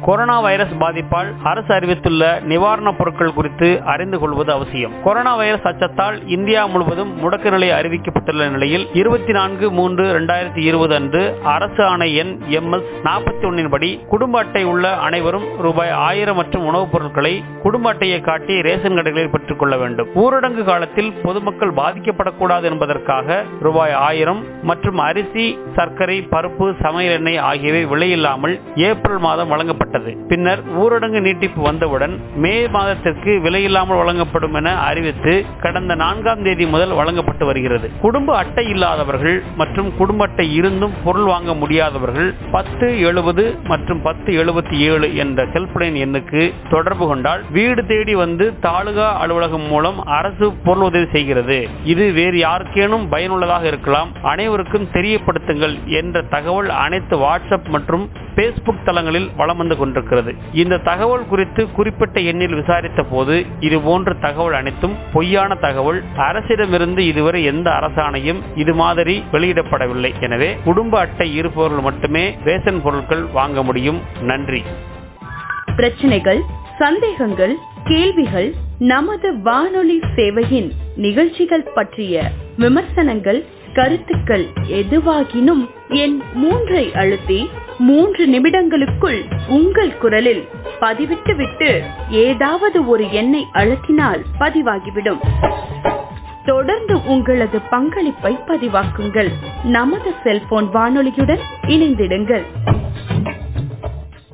Corona virus பாதிப்பால் அரசு அறிவித்துள்ள நிவாரணப் பொருட்கள் குறித்து அறிந்து கொள்வது அவசியம். கொரோனா வைரஸ் அச்சத்தால் இந்தியா முழுவதும் முடக்க நிலை அறிவிக்கப்பட்டுள்ள நிலையில் 24/3/2020 அன்று அரசு ஆணை எண் MS 41 படி குடும்ப அட்டை உள்ள அனைவரும் ரூபாய் 1000 மற்றும் உணவுப் பொருட்களை குடும்ப அட்டையை காட்டி ரேஷன் கடைகளில் பெற்றுக் கொள்ள வேண்டும். ஊரடங்கு காலத்தில் பொதுமக்கள் பாதிக்கப்படக்கூடாது என்பதற்காக ரூபாய் 1000 மற்றும் அரிசி, சர்க்கரை, பருப்பு, சமையல் எண்ணெய் ஆகியவை விலையில்லாமல் ஏப்ரல் மாதம் வழங்கப்பட்டது. பின்னர் ஊரடங்கு நீட்டிப்பு வந்தவுடன் மே மாதத்திற்கு விலையில்லாமல் வழங்கப்படும் என அறிவித்து கடந்த 4ஆம் தேதி முதல் வழங்கப்பட்டு வருகிறது. குடும்ப அட்டை இல்லாதவர்கள் மற்றும் குடும்ப அட்டை இருந்தும் பொருள் வாங்க முடியாதவர்கள் 1070 மற்றும் 1077 என்ற ஹெல்ப்லைன் எண்ணுக்கு தொடர்பு கொண்டால் வீடு தேடி வந்து தாலுகா அலுவலகம் மூலம் அரசு பொருள் உதவி செய்கிறது. இது வேறு யாருக்கேனும் பயனுள்ளதாக இருக்கலாம், அனைவருக்கும் தெரியப்படுத்துங்கள் என்ற தகவல் அனைத்து வாட்ஸ்அப் மற்றும் பேஸ்புக் தளங்களில் வலம் வந்து கொண்டிருக்கிறது. இந்த தகவல் குறித்து குறிப்பிட்ட எண்ணில் விசாரித்த போது இதுபோன்ற தகவல் அனைத்தும் பொய்யான தகவல். அரசிடமிருந்து இதுவரை எந்த அரசாணையும் இது மாதிரி வெளியிடப்படவில்லை. எனவே குடும்ப அட்டை இருப்பவர்கள் மட்டுமே ரேஷன் பொருட்கள் வாங்க முடியும். நன்றி. பிரச்சனைகள், சந்தேகங்கள், கேள்விகள், நமது வானொலி சேவையின் நிகழ்ச்சிகள் பற்றிய விமர்சனங்கள், கருத்துக்கள் எதுவாகினும் எண் 3 அழுத்தி 3 நிமிடங்களுக்குள் உங்கள் குரலில் பதிவிட்டு விட்டு ஏதாவது ஒரு எண்ணை அழுத்தினால் பதிவாகிவிடும். தொடர்ந்து உங்களது பங்களிப்பை பதிவாக்குங்கள். நமது செல்போன் வானொலியுடன் இணைந்திடுங்கள்.